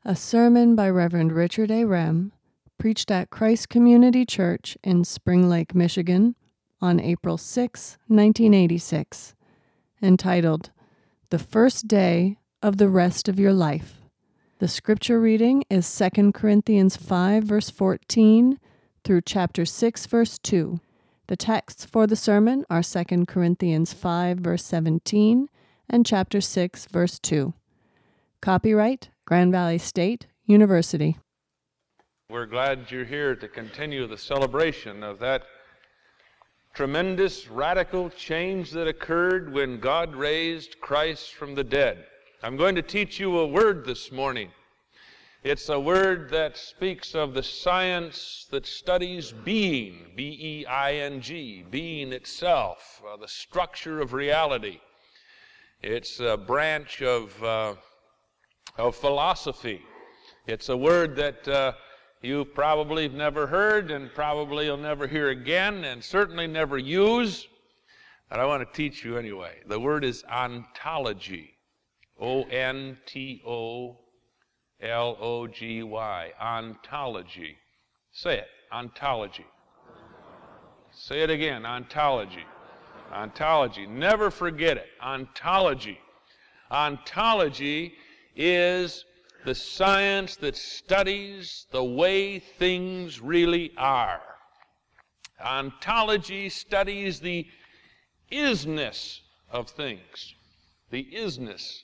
A sermon by Reverend Richard A. Rem, preached at Christ Community Church in Spring Lake, Michigan, on April 6, 1986, entitled, "The First Day of the Rest of Your Life." The scripture reading is 2 Corinthians 5, verse 14, through chapter 6, verse 2. The texts for the sermon are 2 Corinthians 5, verse 17, and chapter 6, verse 2. Copyright Grand Valley State University. We're glad you're here to continue the celebration of that tremendous radical change that occurred when God raised Christ from the dead. I'm going to teach you a word this morning. It's a word that speaks of the science that studies being, B-E-I-N-G, being itself, the structure of reality. It's a branch of philosophy. It's a word that you probably have never heard and probably you'll never hear again and certainly never use, but I want to teach you anyway. The word is ontology, O-N-T-O-L-O-G-Y, ontology. Say it, ontology. Say it again, ontology. Ontology, never forget it, ontology. Ontology is the science that studies the way things really are. Ontology studies the isness of things. The isness.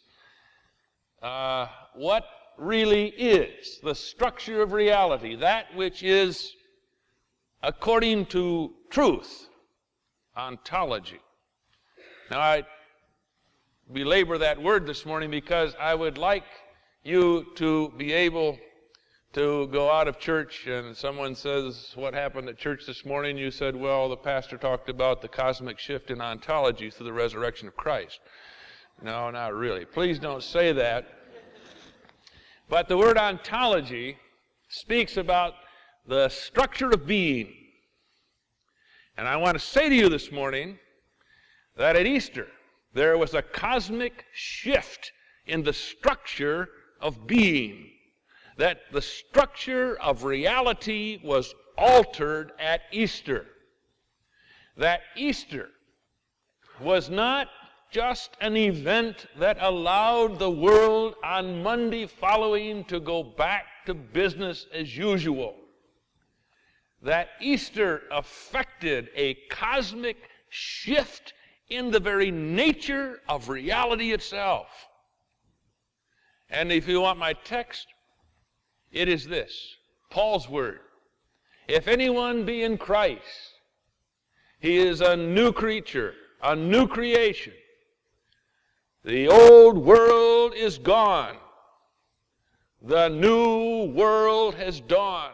What really is the structure of reality, that which is according to truth. Ontology. Now, I belabor that word this morning because I would like you to be able to go out of church and someone says, "What happened at church this morning?" You said, "Well, the pastor talked about the cosmic shift in ontology through the resurrection of Christ." No, not really. Please don't say that. But the word ontology speaks about the structure of being. And I want to say to you this morning that at Easter, there was a cosmic shift in the structure of being. That the structure of reality was altered at Easter. That Easter was not just an event that allowed the world on Monday following to go back to business as usual. That Easter affected a cosmic shift in the very nature of reality itself. And if you want my text, it is this, Paul's word. If anyone be in Christ, he is a new creature, a new creation. The old world is gone. The new world has dawned.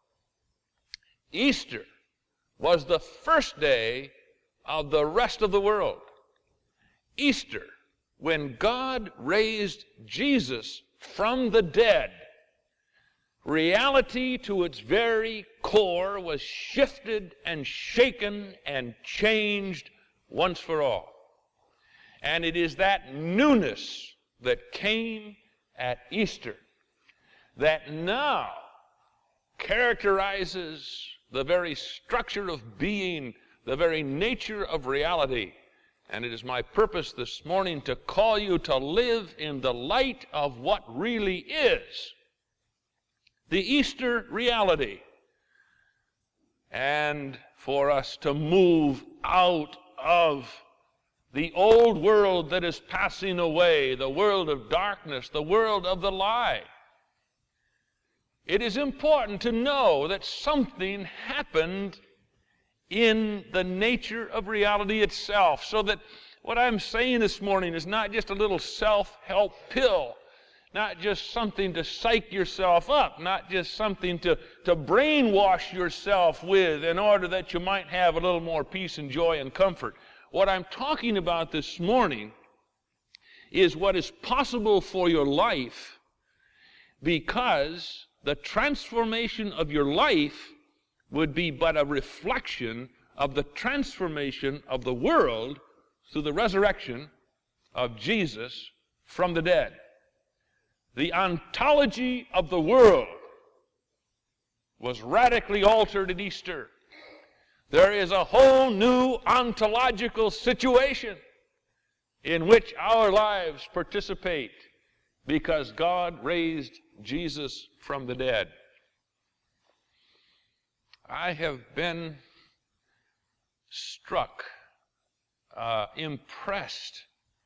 Easter was the first day of the rest of the world. Easter, when God raised Jesus from the dead, reality to its very core was shifted and shaken and changed once for all. And it is that newness that came at Easter that now characterizes the very structure of being, the very nature of reality. And it is my purpose this morning to call you to live in the light of what really is the Easter reality, and for us to move out of the old world that is passing away, the world of darkness, the world of the lie. It is important to know that something happened in the nature of reality itself, so that what I'm saying this morning is not just a little self-help pill, not just something to psych yourself up, not just something to brainwash yourself with in order that you might have a little more peace and joy and comfort. What I'm talking about this morning is what is possible for your life because the transformation of your life would be but a reflection of the transformation of the world through the resurrection of Jesus from the dead. the ontology of the world was radically altered at Easter. There is a whole new ontological situation in which our lives participate because God raised Jesus from the dead. I have been struck, impressed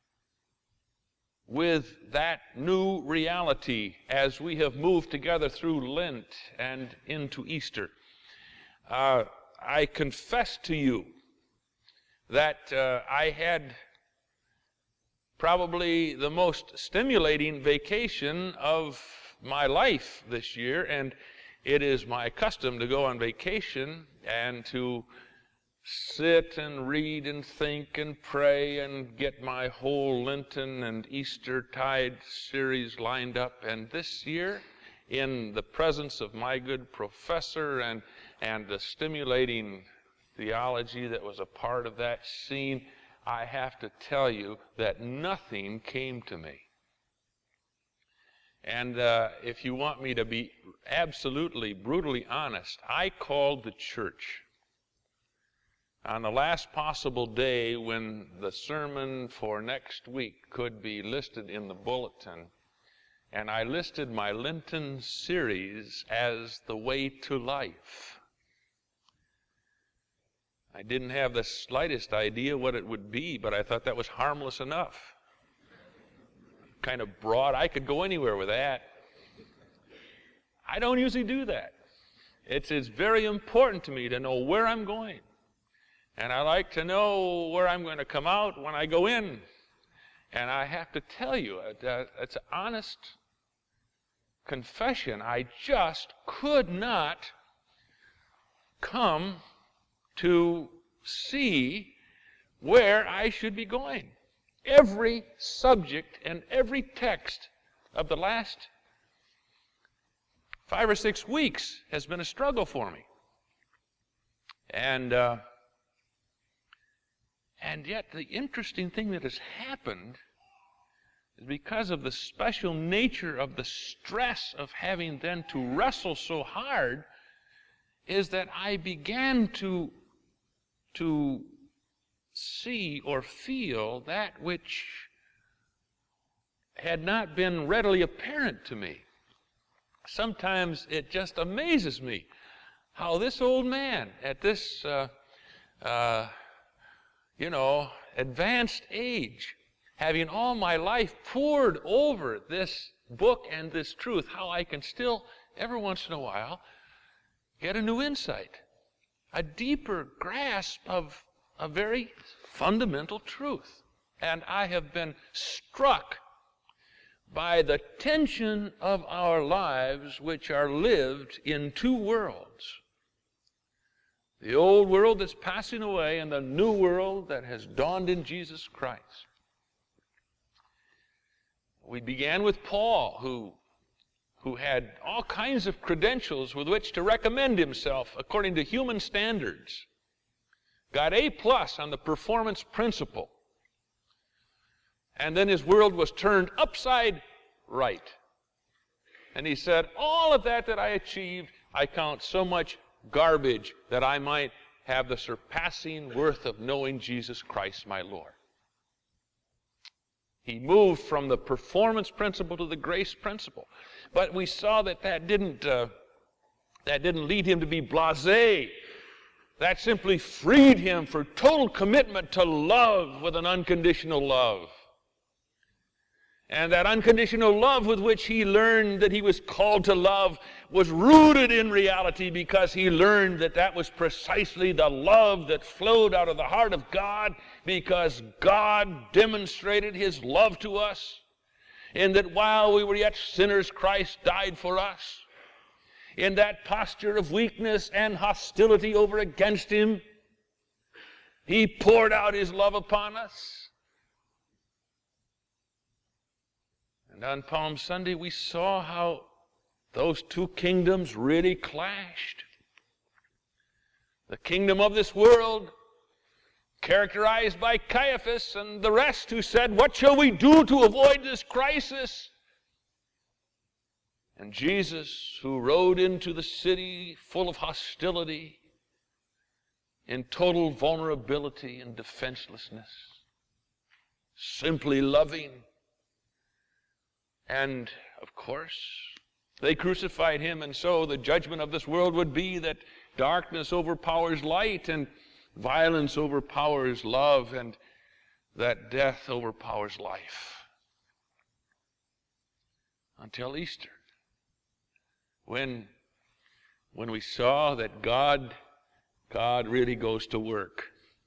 with that new reality as we have moved together through Lent and into Easter. I confess to you that I had probably the most stimulating vacation of my life this year, and it is my custom to go on vacation and to sit and read and think and pray and get my whole Lenten and Eastertide series lined up. And this year, in the presence of my good professor and the stimulating theology that was a part of that scene, I have to tell you that nothing came to me. And if you want me to be absolutely, brutally honest, I called the church on the last possible day when the sermon for next week could be listed in the bulletin, and I listed my Lenten series as The Way to Life. I didn't have the slightest idea what it would be, but I thought that was harmless enough. Kind of broad. I could go anywhere with that. I don't usually do that. It's very important to me to know where I'm going. And I like to know where I'm going to come out when I go in. And I have to tell you, it's an honest confession. I just could not come to see where I should be going. Every subject and every text of the last 5 or 6 weeks has been a struggle for me. And yet the interesting thing that has happened is because of the special nature of the stress of having then to wrestle so hard, is that I began to see or feel that which had not been readily apparent to me. Sometimes it just amazes me how this old man at this advanced age, having all my life poured over this book and this truth, how I can still, every once in a while, get a new insight, a deeper grasp of a very fundamental truth. And I have been struck by the tension of our lives, which are lived in two worlds. The old world that's passing away and the new world that has dawned in Jesus Christ. We began with Paul, who had all kinds of credentials with which to recommend himself according to human standards. Got A+ on the performance principle. And then his world was turned upside right. And he said, all of that I achieved, I count so much garbage that I might have the surpassing worth of knowing Jesus Christ my Lord. He moved from the performance principle to the grace principle. But we saw that didn't lead him to be blasé. That simply freed him for total commitment to love with an unconditional love. And that unconditional love with which he learned that he was called to love was rooted in reality, because he learned that was precisely the love that flowed out of the heart of God, because God demonstrated his love to us, in that while we were yet sinners, Christ died for us. In that posture of weakness and hostility over against him, he poured out his love upon us. And on Palm Sunday, we saw how those two kingdoms really clashed. The kingdom of this world, characterized by Caiaphas and the rest, who said, what shall we do to avoid this crisis? And Jesus, who rode into the city full of hostility, in total vulnerability and defenselessness, simply loving. And, of course, they crucified him, and so the judgment of this world would be that darkness overpowers light, and violence overpowers love, and that death overpowers life. Until Easter, when we saw that God really goes to work.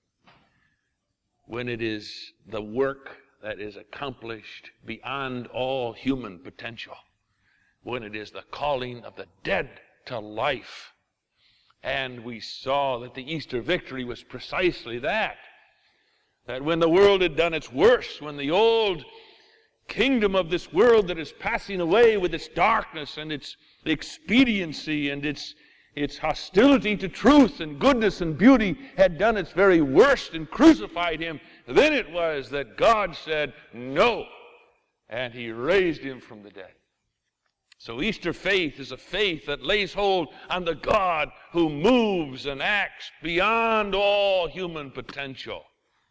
When it is the work that is accomplished beyond all human potential. When it is the calling of the dead to life. And we saw that the Easter victory was precisely that. That when the world had done its worst, when the old kingdom of this world that is passing away with its darkness and its expediency and its hostility to truth and goodness and beauty had done its very worst and crucified him, then it was that God said no, and he raised him from the dead. So Easter faith is a faith that lays hold on the God who moves and acts beyond all human potential.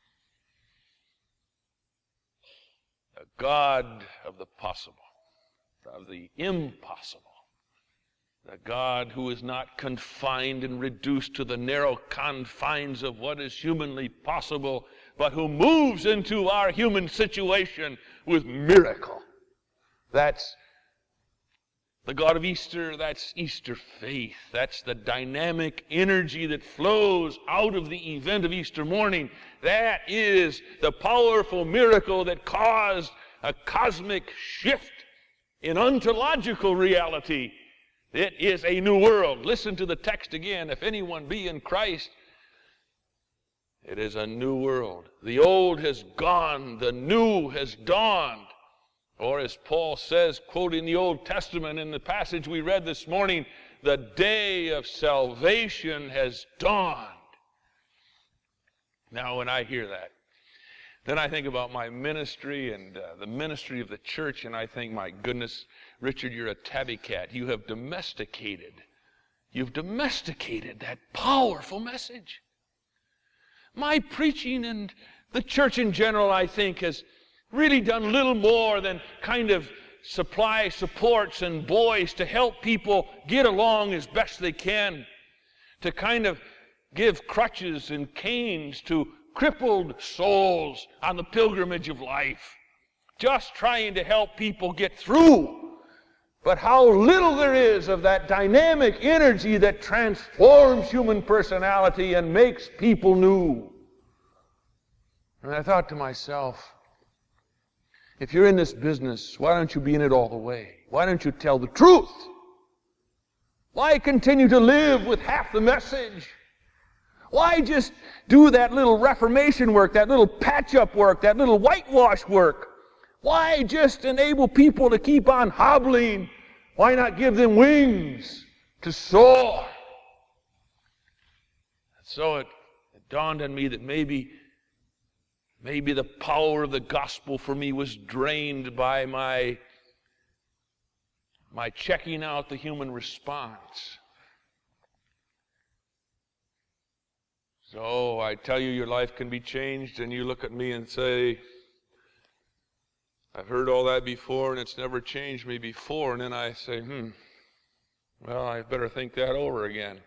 A God of the possible, of the impossible. A God who is not confined and reduced to the narrow confines of what is humanly possible, but who moves into our human situation with miracle. That's the God of Easter. That's Easter faith. That's the dynamic energy that flows out of the event of Easter morning. That is the powerful miracle that caused a cosmic shift in ontological reality. It is a new world. Listen to the text again. If anyone be in Christ, it is a new world. The old has gone, the new has dawned. Or as Paul says, quoting the Old Testament in the passage we read this morning, the day of salvation has dawned. Now when I hear that, then I think about my ministry and the ministry of the church, and I think, my goodness, Richard, you're a tabby cat. You've domesticated that powerful message. My preaching and the church in general, I think, has really done little more than kind of supply supports and buoys to help people get along as best they can, to kind of give crutches and canes to crippled souls on the pilgrimage of life, just trying to help people get through. But how little there is of that dynamic energy that transforms human personality and makes people new. And I thought to myself, if you're in this business, why don't you be in it all the way? Why don't you tell the truth? Why continue to live with half the message? Why just do that little reformation work, that little patch-up work, that little whitewash work? Why just enable people to keep on hobbling? Why not give them wings to soar? And so it dawned on me that maybe the power of the gospel for me was drained by my checking out the human response. So I tell you your life can be changed, and you look at me and say, I've heard all that before, and it's never changed me before. And then I say, well, I better think that over again.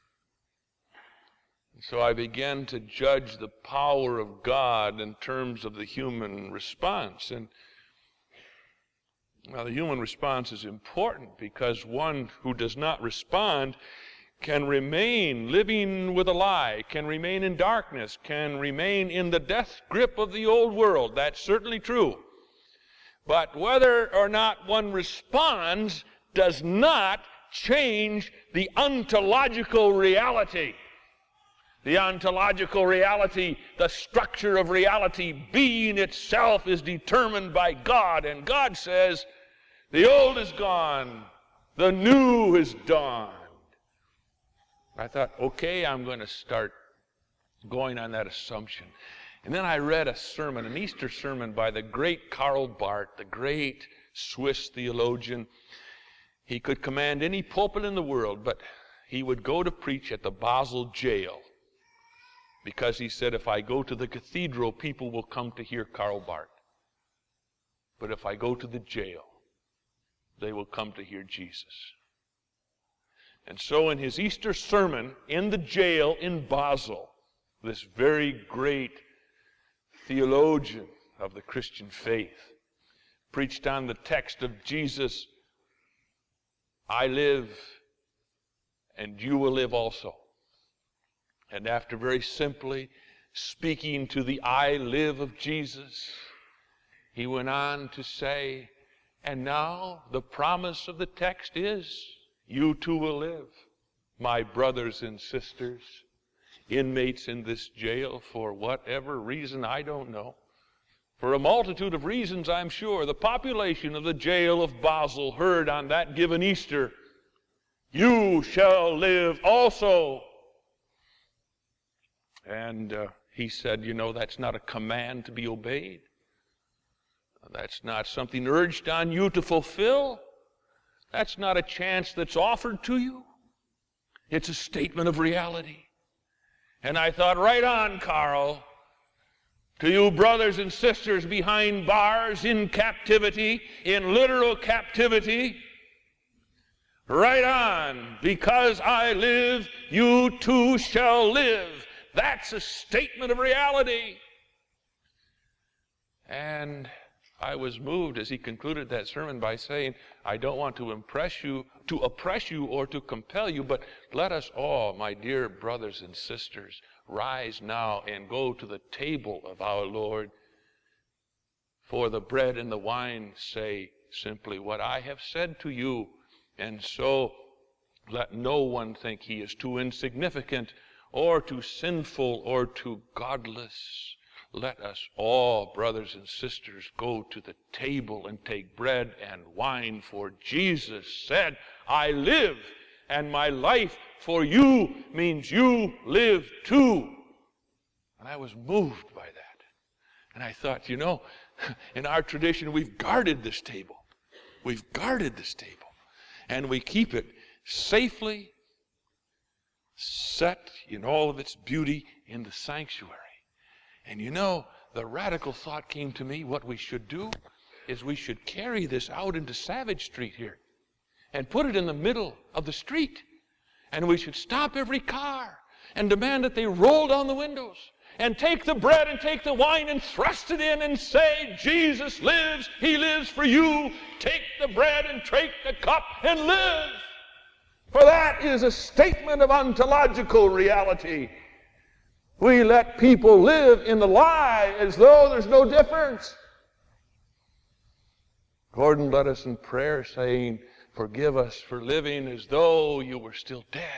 And so I began to judge the power of God in terms of the human response. And well, the human response is important because one who does not respond can remain living with a lie, can remain in darkness, can remain in the death grip of the old world. That's certainly true. But whether or not one responds does not change the ontological reality. The ontological reality, the structure of reality, being itself, is determined by God. And God says, the old is gone, the new is dawned. I thought, okay, I'm going to start going on that assumption. And then I read a sermon, an Easter sermon by the great Karl Barth, the great Swiss theologian. He could command any pulpit in the world, but he would go to preach at the Basel jail because he said, if I go to the cathedral, people will come to hear Karl Barth. But if I go to the jail, they will come to hear Jesus. And so in his Easter sermon in the jail in Basel, this very great theologian of the Christian faith preached on the text of Jesus, I live and you will live also. And after very simply speaking to the I live of Jesus, he went on to say, and now the promise of the text is, you too will live, my brothers and sisters, inmates in this jail for whatever reason I don't know. For a multitude of reasons, I'm sure, the population of the jail of Basel heard on that given Easter, you shall live also. And he said, that's not a command to be obeyed. That's not something urged on you to fulfill. That's not a chance that's offered to you. It's a statement of reality. And I thought, right on, Karl. To you brothers and sisters behind bars, in captivity, in literal captivity, right on. Because I live, you too shall live. That's a statement of reality. And I was moved as he concluded that sermon by saying, I don't want to oppress you, or to compel you, but let us all, my dear brothers and sisters, rise now and go to the table of our Lord. For the bread and the wine say simply what I have said to you. And so let no one think he is too insignificant or too sinful or too godless. Let us all, brothers and sisters, go to the table and take bread and wine, for Jesus said, I live, and my life for you means you live too. And I was moved by that. And I thought, in our tradition, we've guarded this table. We've guarded this table. And we keep it safely set in all of its beauty in the sanctuary. And the radical thought came to me, what we should do is we should carry this out into Savage Street here and put it in the middle of the street. And we should stop every car and demand that they roll down the windows and take the bread and take the wine and thrust it in and say, Jesus lives, he lives for you. Take the bread and take the cup and live. For that is a statement of ontological reality. We let people live in the lie as though there's no difference. Gordon led us in prayer saying, forgive us for living as though you were still dead.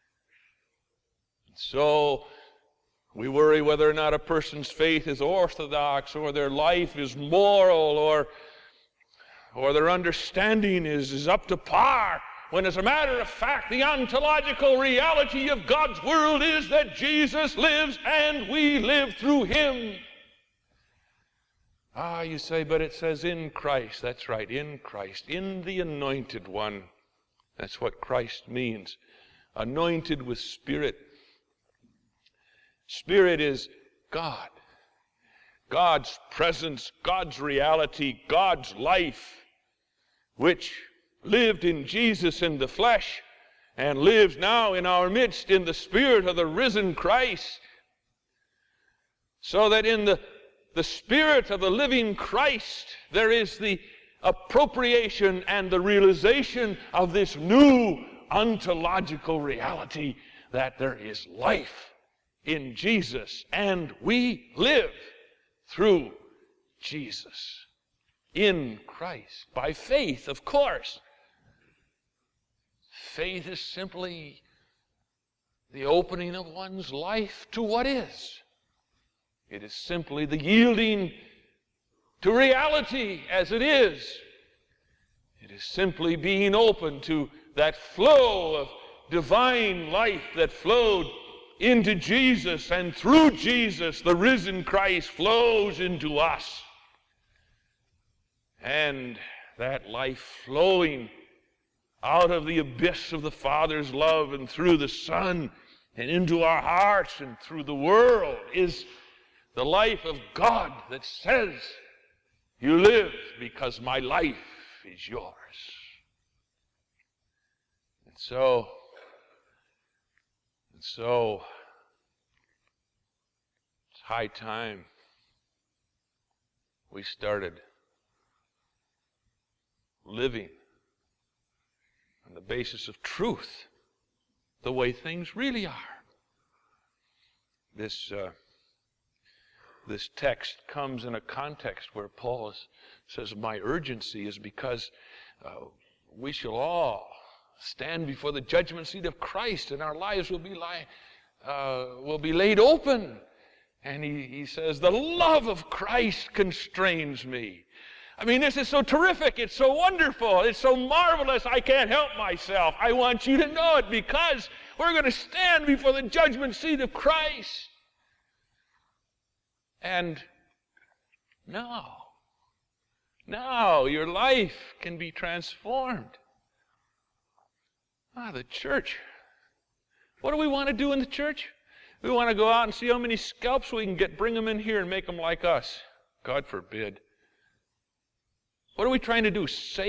So we worry whether or not a person's faith is orthodox or their life is moral or their understanding is up to par. When as a matter of fact, the ontological reality of God's world is that Jesus lives and we live through him. You say, but it says in Christ. That's right, in Christ, in the anointed one. That's what Christ means. Anointed with Spirit. Spirit is God. God's presence, God's reality, God's life, which lived in Jesus in the flesh and lives now in our midst in the Spirit of the risen Christ. So that in the Spirit of the living Christ, there is the appropriation and the realization of this new ontological reality that there is life in Jesus, and we live through Jesus, in Christ, by faith, of course. Faith is simply the opening of one's life to what is. It is simply the yielding to reality as it is. It is simply being open to that flow of divine life that flowed into Jesus, and through Jesus, the risen Christ flows into us. And that life flowing out of the abyss of the Father's love and through the Son and into our hearts and through the world is the life of God that says, you live because my life is yours. And so, it's high time we started living on the basis of truth, the way things really are. This text comes in a context where Paul says, my urgency is because we shall all stand before the judgment seat of Christ, and our lives will be laid open. And he says, the love of Christ constrains me. I mean, this is so terrific. It's so wonderful. It's so marvelous. I can't help myself. I want you to know it because we're going to stand before the judgment seat of Christ. And now your life can be transformed. The church. What do we want to do in the church? We want to go out and see how many scalps we can get, bring them in here and make them like us. God forbid. What are we trying to do?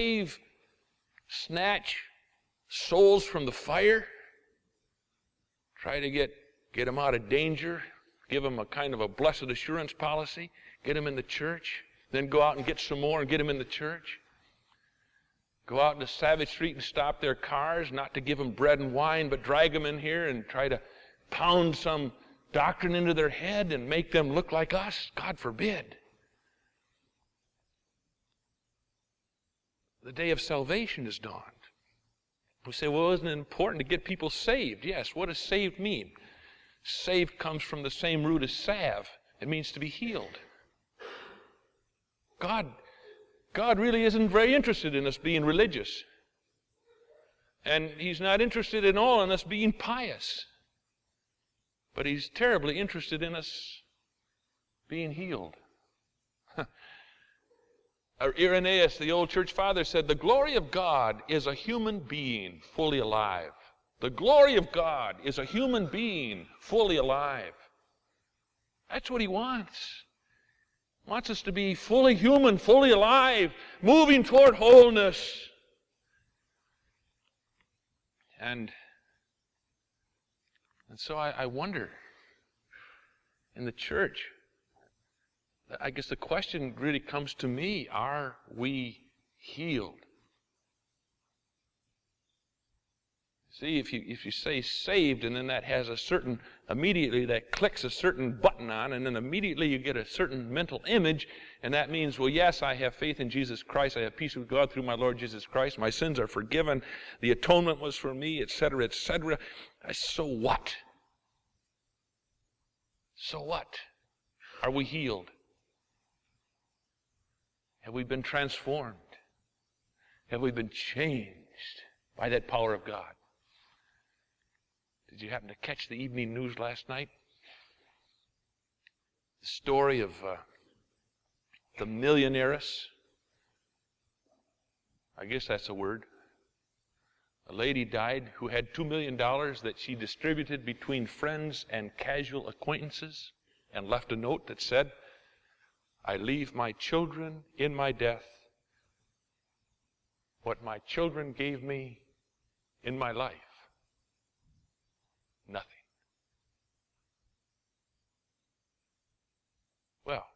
Snatch souls from the fire? Try to get them out of danger? Give them a kind of a blessed assurance policy? Get them in the church? Then go out and get some more and get them in the church? Go out into Savage Street and stop their cars, not to give them bread and wine, but drag them in here and try to pound some doctrine into their head and make them look like us? God forbid. The day of salvation has dawned. We say, well, isn't it important to get people saved? Yes. What does saved mean? Saved comes from the same root as salve. It means to be healed. God really isn't very interested in us being religious. And He's not interested at all in us being pious. But He's terribly interested in us being healed. Irenaeus, the old church father, said, the glory of God is a human being fully alive. The glory of God is a human being fully alive. That's what He wants. He wants us to be fully human, fully alive, moving toward wholeness. And so I wonder, in the church, I guess the question really comes to me, are we healed? See, if you say saved, and then that has immediately that clicks a certain button on, and then immediately you get a certain mental image, and that means, well, yes, I have faith in Jesus Christ, I have peace with God through my Lord Jesus Christ, my sins are forgiven, the atonement was for me, etc., etc. So what? So what? Are we healed? Have we been transformed? Have we been changed by that power of God? Did you happen to catch the evening news last night? The story of the millionairess. I guess that's a word. A lady died who had $2 million that she distributed between friends and casual acquaintances and left a note that said, I leave my children in my death what my children gave me in my life. Nothing. Well,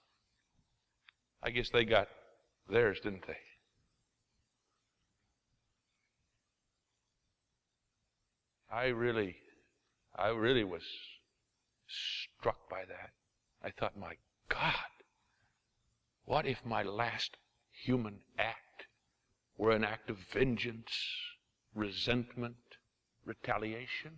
I guess they got theirs, didn't they? I really was struck by that. I thought, my God, what if my last human act were an act of vengeance, resentment, retaliation?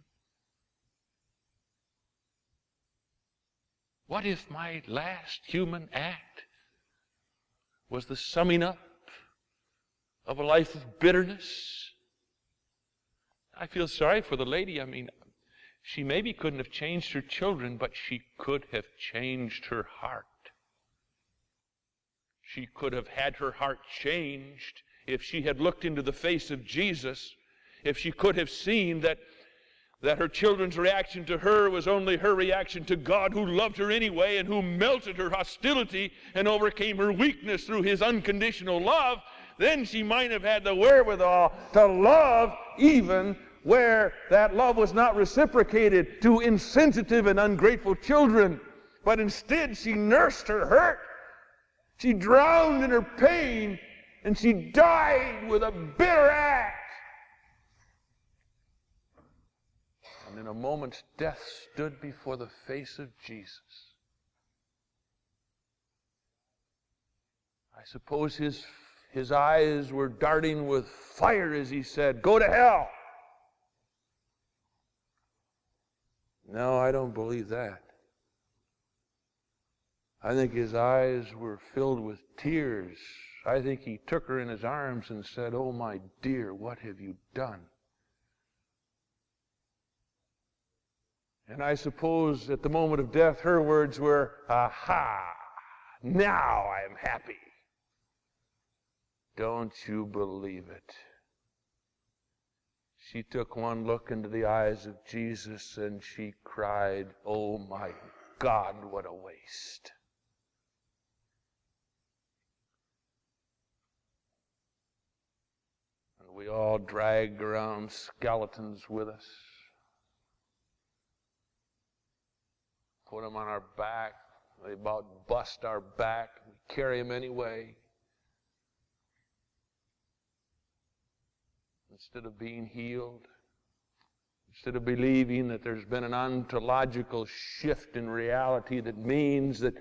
What if my last human act was the summing up of a life of bitterness? I feel sorry for the lady. I mean, she maybe couldn't have changed her children, but she could have changed her heart. She could have had her heart changed If she had looked into the face of Jesus, if she could have seen that her children's reaction to her was only her reaction to God, who loved her anyway and who melted her hostility and overcame her weakness through his unconditional love, then she might have had the wherewithal to love even where that love was not reciprocated to insensitive and ungrateful children. But instead, she nursed her hurt. She drowned in her pain, and she died with a bitter act. And in a moment's death stood before the face of Jesus. I suppose his eyes were darting with fire as he said, "Go to hell." No, I don't believe that. I think his eyes were filled with tears. I think he took her in his arms and said, "Oh, my dear, what have you done?" And I suppose at the moment of death, her words were, "Aha, now I am happy." Don't you believe it? She took one look into the eyes of Jesus and she cried, "Oh my God, what a waste." And we all dragged around skeletons with us. Put them on our back. They about bust our back. We carry them anyway. Instead of being healed, instead of believing that there's been an ontological shift in reality that means that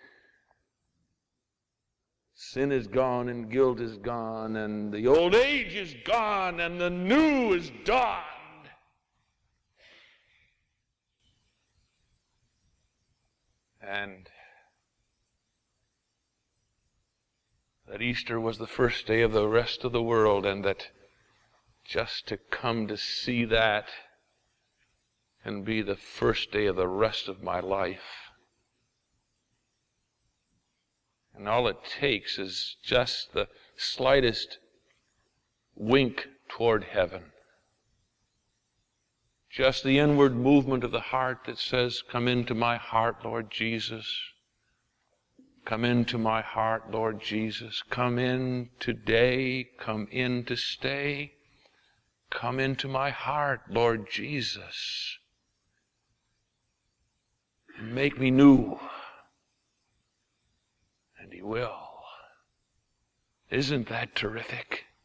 sin is gone and guilt is gone and the old age is gone and the new is dawned. And that Easter was the first day of the rest of the world, and that just to come to see that can be the first day of the rest of my life. And all it takes is just the slightest wink toward heaven. Just the inward movement of the heart that says, "Come into my heart, Lord Jesus. Come into my heart, Lord Jesus. Come in today. Come in to stay. Come into my heart, Lord Jesus. Make me new." And he will. Isn't that terrific?